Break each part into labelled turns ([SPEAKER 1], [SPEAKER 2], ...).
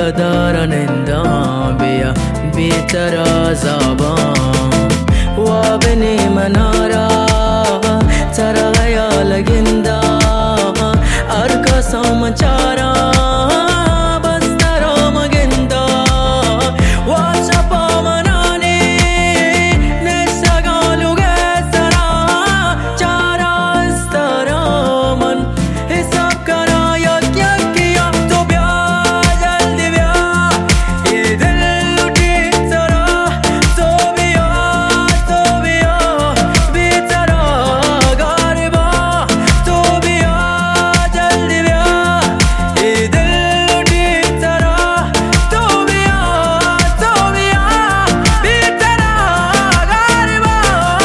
[SPEAKER 1] دارا نندا بیا بیترا زبان وابني منارا ترى غيا لجندا أركا سامچارا بس ترى مجندا واشپا مناني نشغالو گسرا چارا استرا من حساب کرا یک کیا تو بیا جلدی بیا یہ دل لٹی ترا تو بیا بیترا غاربا تو بیا جلدی بیا یہ دل لٹی ترا تو بیا بیترا غاربا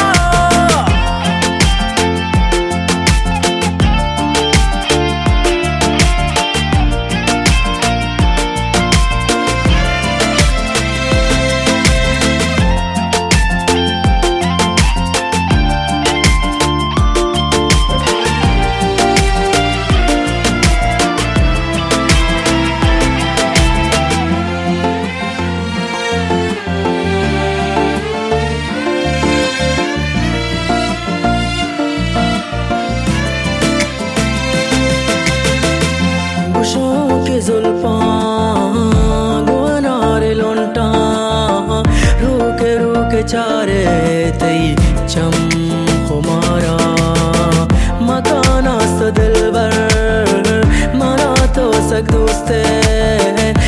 [SPEAKER 1] गुशों के जुल्फां गुनारे लोंटा रूके रूके चारे तई चम खुमारा मकाना सा दिलबर मरा तो सक दोस्ते